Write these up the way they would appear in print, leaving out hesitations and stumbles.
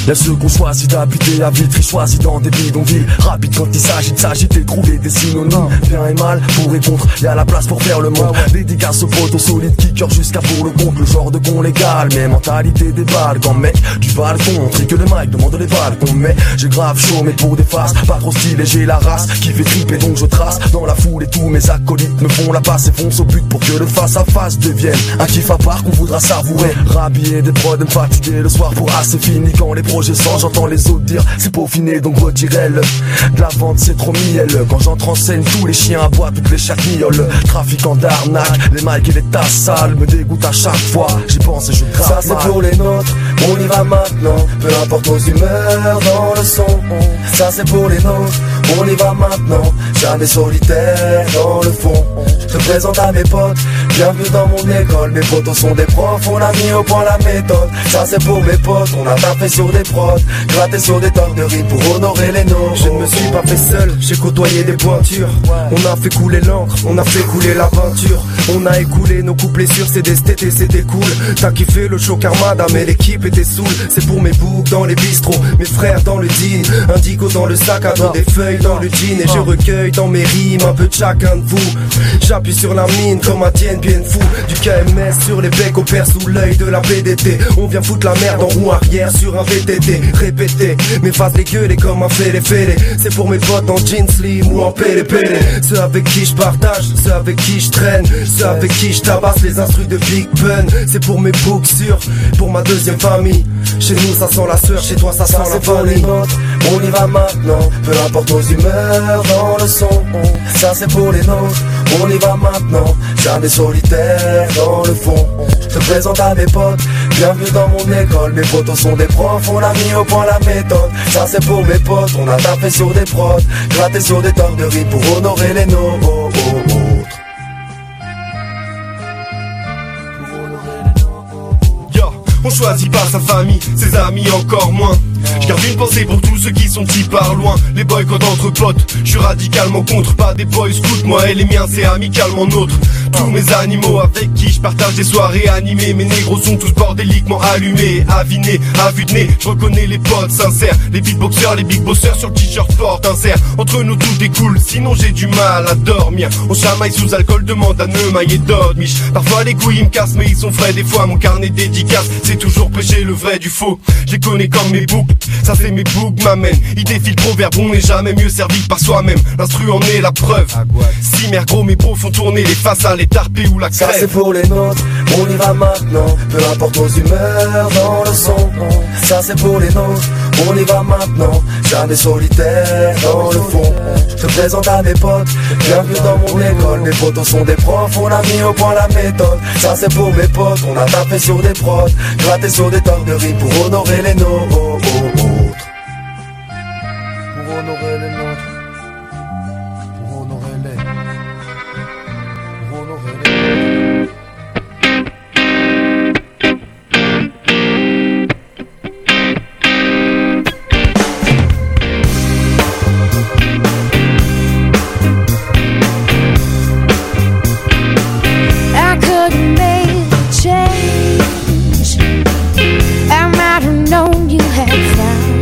Y'a ceux qu'on choisit d'habiter à Vitry, choisit dans des bidonvilles. Rapide quand il s'agit de s'agiter, trouver des synonymes. Bien et mal, pour et contre, y'a la place pour faire le monde. Dédicace aux potes, aux solides kickers jusqu'à pour le compte. Le genre de con légal, mais mentalité des balles. Quand mec du balcon, tri que le mic demande les balcons. Mais j'ai grave chaud, mais pour des faces, pas trop stylé, j'ai la race qui fait triper donc je trace. Dans la foule et tous mes acolytes me font la passe et foncent au but pour que le face à face devienne un kiff à part qu'on voudra savourer. Rhabiller des prods, me fatiguer le soir pour assez fini. Quand les projets sortent, j'entends les autres dire c'est peaufiné donc retirez-le. De la vente c'est trop mielleux. Quand j'entre en scène, tous les chiens aboient, toutes les chattes miaulent. Trafiquant d'arnaque, les mics et les tasses sales me dégoûtent à chaque fois. J'y pense et je grave. Ça c'est pour les nôtres, on y va maintenant. Peu importe nos humeurs dans le son. Ça c'est pour les nôtres, on y va maintenant. Jamais solitaire dans le fond. Je te présente à mes potes, bienvenue dans mon école. Mes potos sont des profs, on a mis au point la méthode. Ça c'est pour mes potes, on a tapé sur des prods, gratté sur des tonnes de rimes pour honorer les nôtres. Je ne me suis pas fait seul, j'ai côtoyé des pointures. On a fait couler l'encre, on a fait couler la peinture. On a écoulé nos couplets sur CD, c'était cool. T'as kiffé le show Armada, mais l'équipe était saoule. C'est pour mes boucs dans les bistrots, mes frères dans le jean, indigo dans le sac à dos, des feuilles dans le jean. Et je recueille dans mes rimes un peu de chacun de vous. J'appuie sur la mine comme un Tien bien fou. Du KMS sur les becs, opère sous l'œil de la PDT. On vient foutre la merde en roue arrière sur un VTT. Répété, mes faces les gueules comme un fêlé. C'est pour mes potes en jeans slim ou en pélé. Ceux avec qui je partage, ceux avec qui je traîne, ceux avec qui je tabasse les instrus de Big Pun. C'est pour mes books sûrs, pour ma deuxième famille. Chez nous ça sent la sueur, chez toi ça sent la vanille. On y va maintenant, peu importe nos humeurs dans le son. Ça c'est pour les nôtres, on y va maintenant. Jamais solitaire dans le fond. Je te présente à mes potes, bienvenue dans mon école. Mes potos sont des profs, on a mis au point la méthode. Ça c'est pour mes potes, on a tapé sur des prods, gratté sur des tonnes de rimes pour honorer les nôtres. On choisit pas sa famille, ses amis encore moins. Je garde une pensée pour tous ceux qui sont petits par loin. Les boycotts entre potes, je suis radicalement contre. Pas des boys scouts, moi et les miens c'est amicalement nôtre. Tous mes animaux avec qui je partage des soirées animées. Mes négros sont tous bordéliquement allumés, avinés, à vue de nez. Je reconnais les potes sincères, les beatboxers, les big bossers sur le t-shirt porte insert. Entre nous tout est cool, sinon j'ai du mal à dormir. On chamaille sous alcool, demande à Neumaille et Dodmiche. Parfois les couilles me cassent mais ils sont frais. Des fois mon carnet dédicace, c'est toujours pêcher le vrai du faux. Je les connais comme mes boucles, ça c'est mes boucles m'amènent. Ils défient le proverbe, on n'est jamais mieux servi par soi-même. L'instru en est la preuve. Si mère gros mes pros font tourner les façades, les tarpés ou la crève. Ça c'est pour les nôtres, on y va maintenant. Peu importe nos humeurs dans le son. Ça c'est pour les nôtres, on y va maintenant. Jamais solitaire dans le fond. Je te présente à mes potes, bienvenue dans mon école. Mes potos sont des profs, on a mis au point la méthode. Ça c'est pour mes potes, on a tapé sur des prods, gratté sur des tonnes de rimes pour honorer les nôtres. Pour honorer les nôtres. Pour honorer les. Pour honorer les. I couldn't make a change. I might have known you had found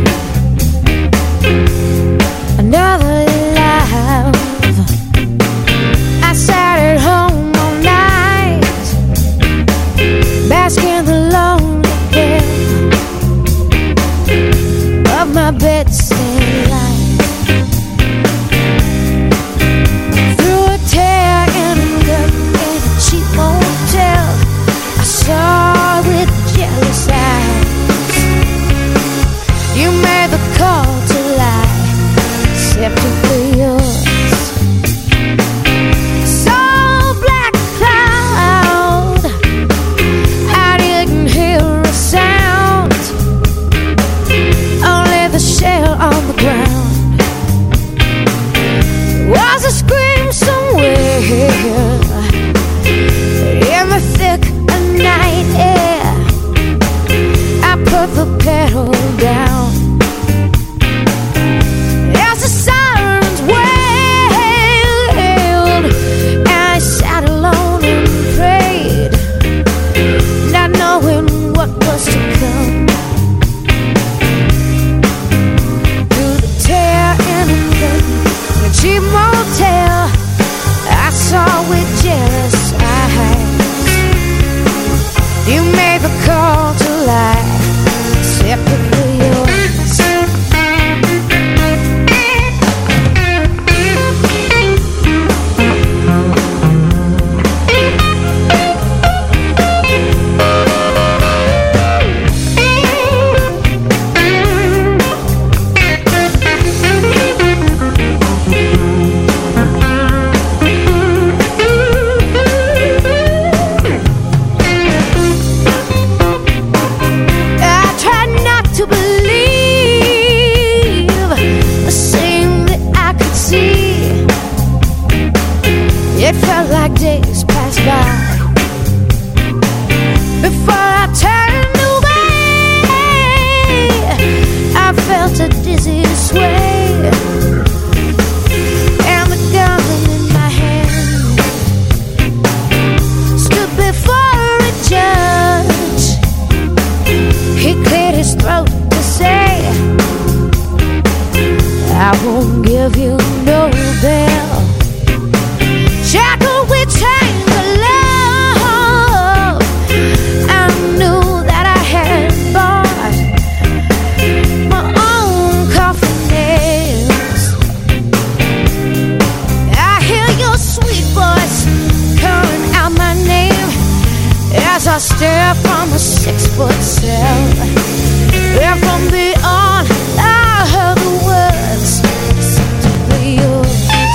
I stare from a 6-foot cell. There from beyond I heard the words simply yours.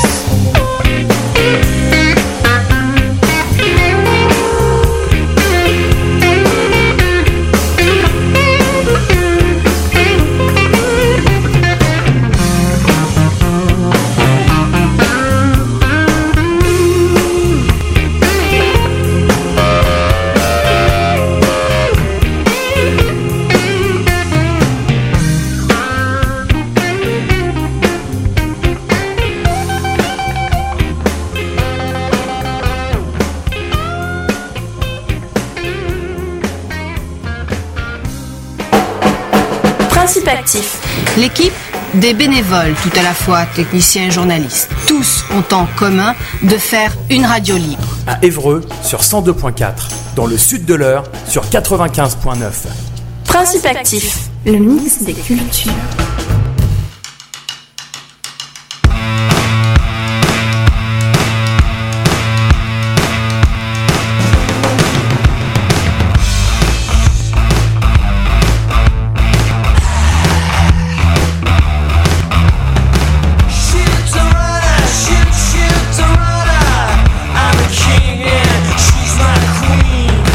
Principe actif. L'équipe, des bénévoles, tout à la fois techniciens et journalistes. Tous ont en commun de faire une radio libre. À Évreux sur 102.4, dans le sud de l'Eure sur 95.9. Principe actif. Le mix des cultures.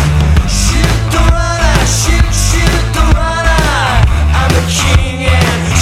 King and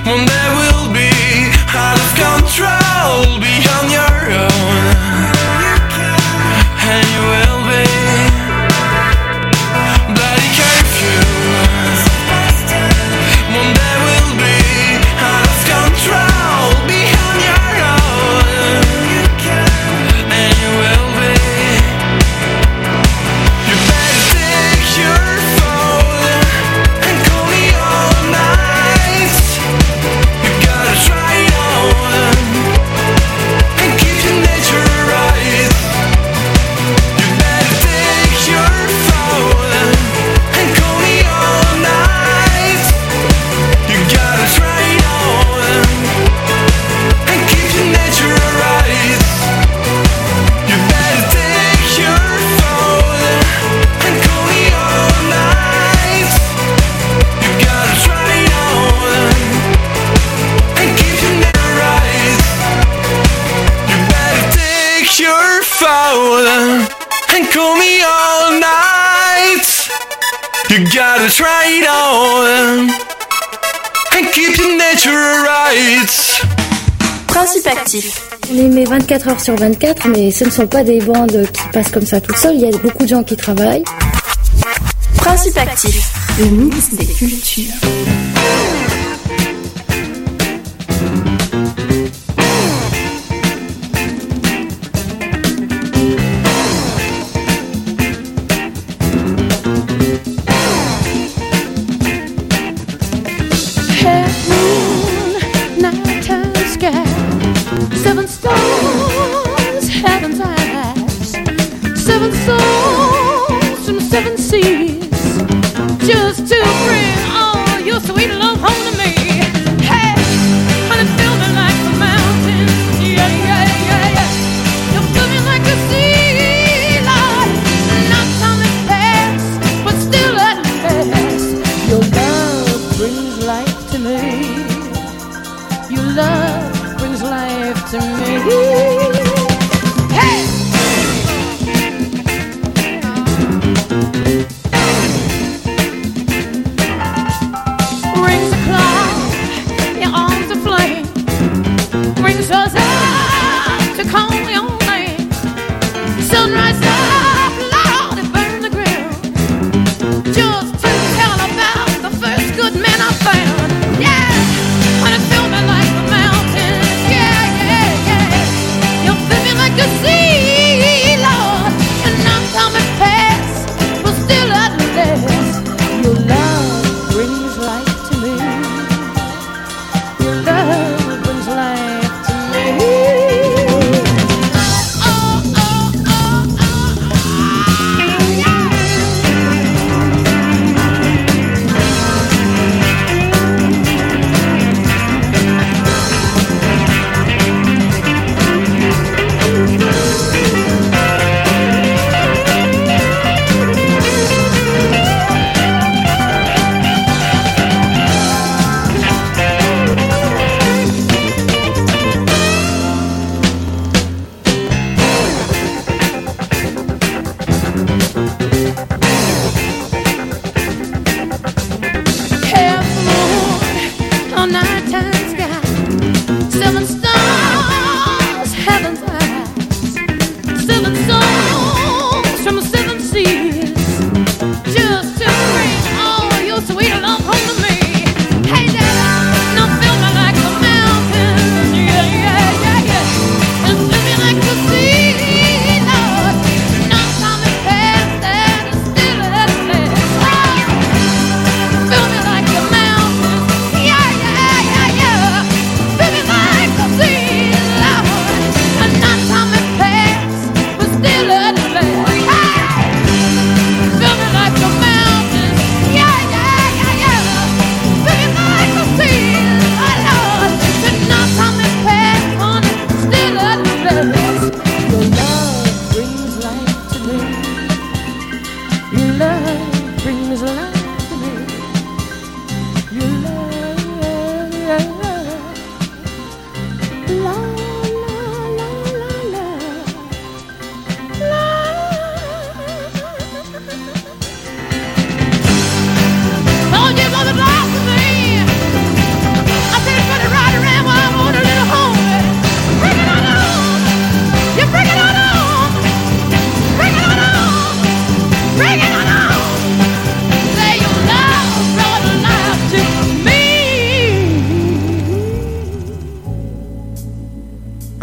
one day we'll be out of control, be on your own, and you will be bloody curfew. One day we'll be out of control, be on your own, and you will be. You better take your phone and call me all night. You gotta try it on and keep your nature right. You better take your phone and call me all night. You gotta try it on and keep your nature right. You better take your phone and call me all night. You gotta try it on and keep your nature right. You better take your phone and call me all night. You gotta try it on and keep your nature right. Principe actif. On émet 24 heures sur 24, mais ce ne sont pas des bandes qui passent comme ça tout seul. Il y a beaucoup de gens qui travaillent. Principe actif. Le mix des cultures. Half moon, nighttime sky, 7 stars, heaven's eyes, 7 souls from 7 seas, just to bring all your sweet love home to me. Hey, honey, feel me like the mountains, yeah, yeah, yeah, yeah. You feel me like the sea, Lord. Not time has passed, but still at last, your love brings life to me. Your love brings life to me. Hey! Rings a cloud, your arms are flame. Brings us up to call your name. Sunrise up, Lord, it burn the ground. Just to tell about the first good man I found. Yeah, when it feel me like the mountains. Yeah, yeah, yeah. You feel me like the sea, Lord. And now time has passed, but still at last, your love brings life to me. Your love brings life to me. Oh, oh, oh, oh, yeah. Half moon on nighttime sky, 7 stars, heaven's eyes, 7 souls from 7 seas, just to bring all your sweet love home to me. Hey, Dad, now feel me like the mountains, yeah, yeah, yeah, yeah, and feel me like the sea, Lord. Now time has passed and it's still at last. Feel me like the mountains, yeah, yeah, yeah, yeah. Feel me like the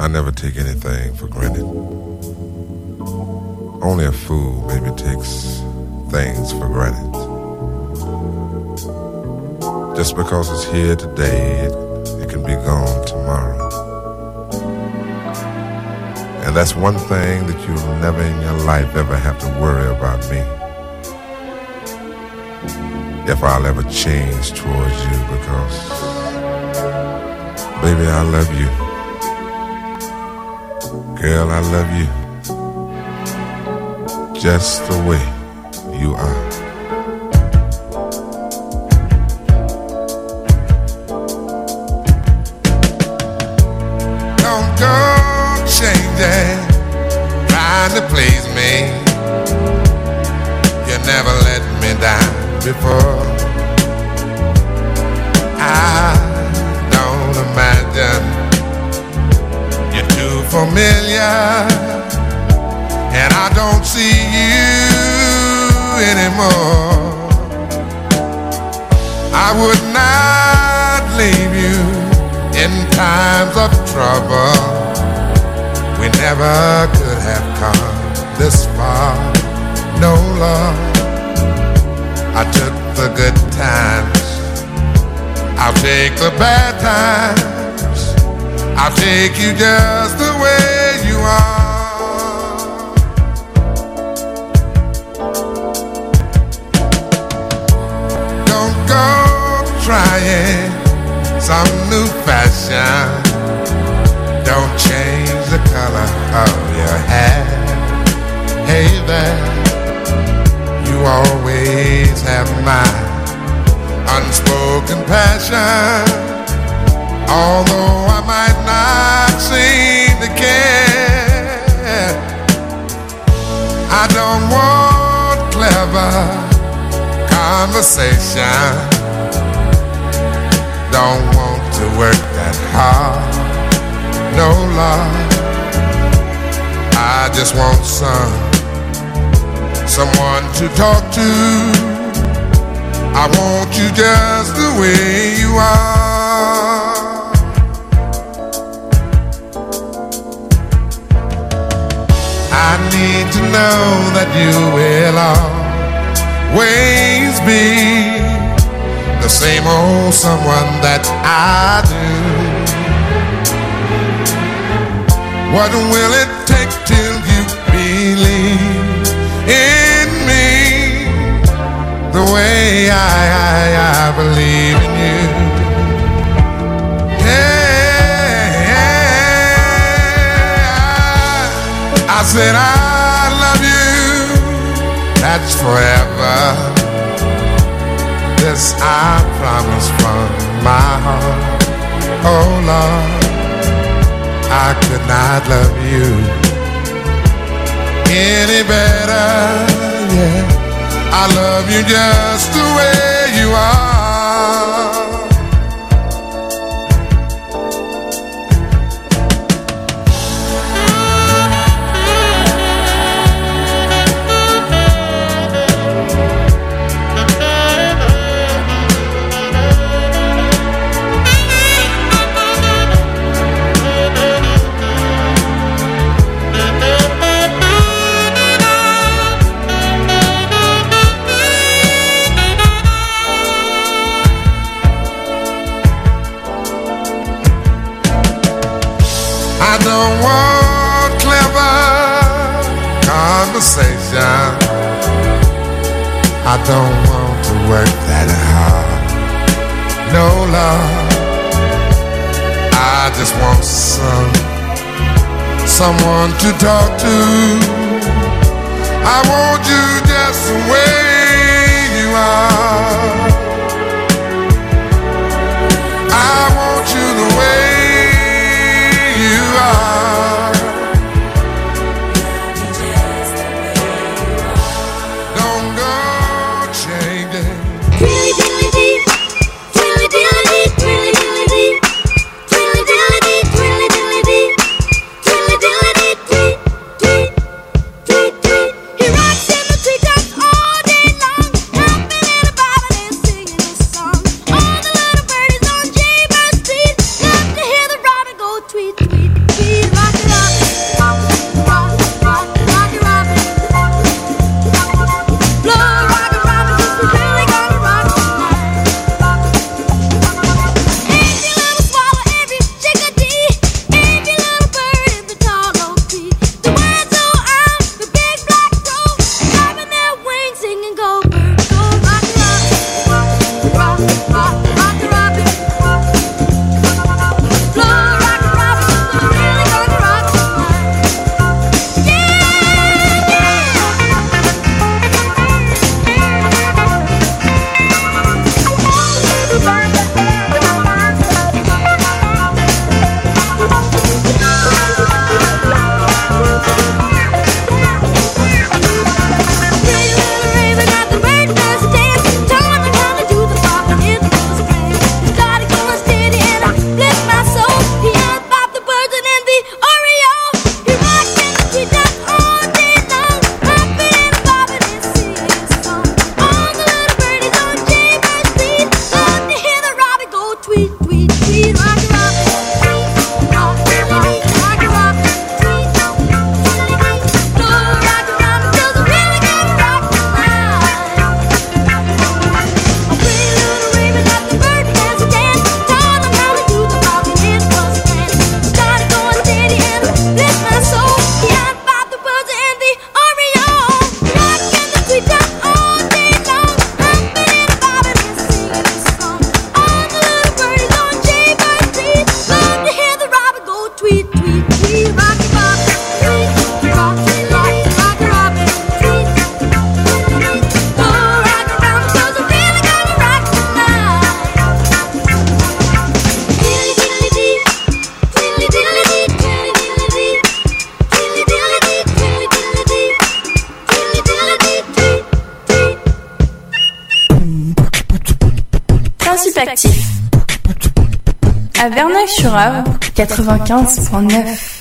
I never take anything for granted. Only a fool maybe takes things for granted. Just because it's here today, it can be gone tomorrow. And that's one thing that you'll never in your life ever have to worry about me. If I'll ever change towards you, because baby, I love you. Girl, I love you just the way you are. Don't go changing, trying to please me. You never let me down before. I don't imagine you're too familiar, and I don't see you anymore. I would not leave you in times of trouble. We never could have come this far. No love, I took the good times, I'll take the bad times, I'll take you just the way you are. Don't go trying some new fashion. Don't change the color of your hair. Hey there, you always have my unspoken passion. Although I might not seem to care, I don't want clever conversation. Don't want to work that hard. No love, I just want someone to talk to. I want you just the way you are. I need to know that you will always be the same old someone that I do. What will it take till you believe in me the way I believe in you? Yeah, I said I love you, that's forever. This I promise from my heart. Oh Lord, I could not love you any better, yeah. I love you just the way you are. I don't want clever conversation. I don't want to work that hard. No love, I just want someone to talk to. I want you just the way you are. I want you the way you are. Don't go changing. Really, really deep. Really, really deep. Really, really deep. Really, really deep. Really, really deep. Really, really deep. Deep, deep, deep, deep. He rocks in the treetops all day long. Happy little body is à Verneuil-sur-Avre, 95.9.